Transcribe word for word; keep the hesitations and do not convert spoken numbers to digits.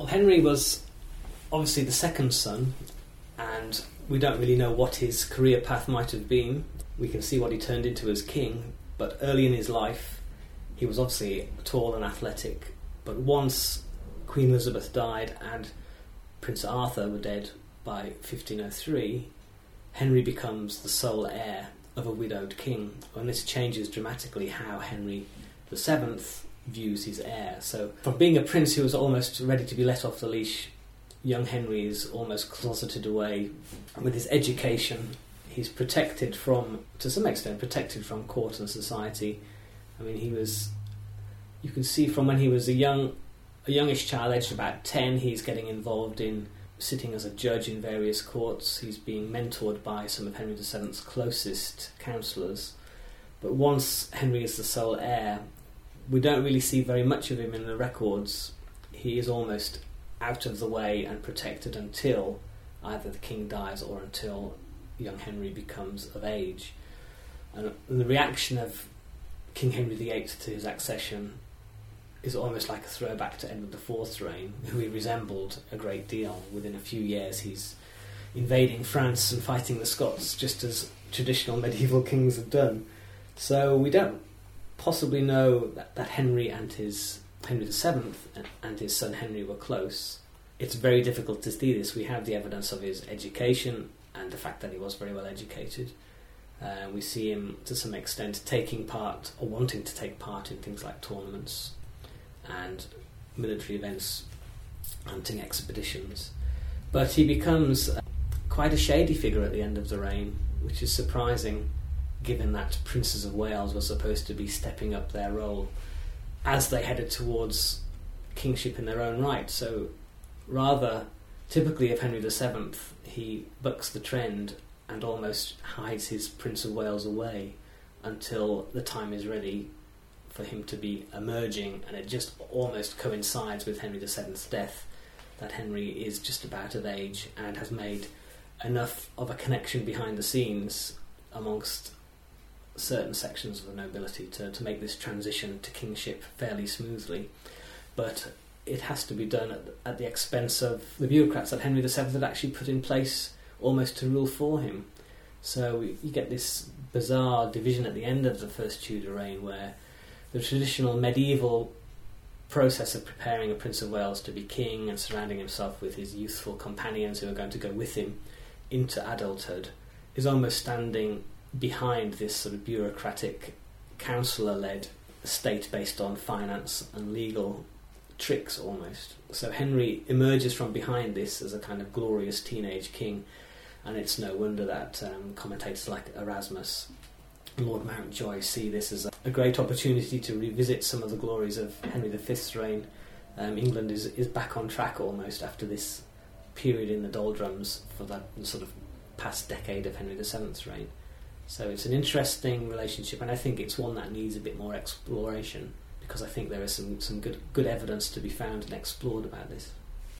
Henry was obviously the second son, and we don't really know what his career path might have been. We can see what he turned into as king, but early in his life he was obviously tall and athletic. But once Queen Elizabeth died and Prince Arthur were dead by fifteen oh three, Henry becomes the sole heir of a widowed king, and this changes dramatically how Henry the Seventh views his heir. So from being a prince who was almost ready to be let off the leash, young Henry is almost closeted away. With his education, he's protected from, to some extent, protected from court and society. I mean, he was, you can see from when he was a young, a youngish child, aged about ten, he's getting involved in sitting as a judge in various courts. He's being mentored by some of Henry the Seventh's closest counsellors. But once Henry is the sole heir, we don't really see very much of him in the records. He is almost out of the way and protected until either the king dies or until young Henry becomes of age. And the reaction of King Henry the Eighth to his accession is almost like a throwback to Edward the Fourth's reign, who he resembled a great deal. Within a few years he's invading France and fighting the Scots, just as traditional medieval kings have done. So we don't possibly know that, that Henry and his Henry the Seventh and his son Henry were close. It's very difficult to see this. We have the evidence of his education and the fact that he was very well educated. Uh, we see him to some extent taking part or wanting to take part in things like tournaments and military events, hunting expeditions. But he becomes quite a shady figure at the end of the reign, which is surprising given that Princes of Wales were supposed to be stepping up their role as they headed towards kingship in their own right. So rather, typically of Henry the Seventh, he bucks the trend and almost hides his Prince of Wales away until the time is ready for him to be emerging, and it just almost coincides with Henry the Seventh's death, that Henry is just about of age and has made enough of a connection behind the scenes amongst certain sections of the nobility to, to make this transition to kingship fairly smoothly. But it has to be done at the, at the expense of the bureaucrats that Henry the Seventh had actually put in place almost to rule for him. So you get this bizarre division at the end of the First Tudor reign, where the traditional medieval process of preparing a Prince of Wales to be king and surrounding himself with his youthful companions who are going to go with him into adulthood is almost standing behind this sort of bureaucratic, councillor-led state based on finance and legal tricks almost. So Henry emerges from behind this as a kind of glorious teenage king, and it's no wonder that um, commentators like Erasmus and Lord Mountjoy see this as a, a great opportunity to revisit some of the glories of Henry the Fifth's reign. Um, England is, is back on track almost after this period in the doldrums for that sort of past decade of Henry the Seventh's reign. So it's an interesting relationship, and I think it's one that needs a bit more exploration, because I think there is some, some good good evidence to be found and explored about this.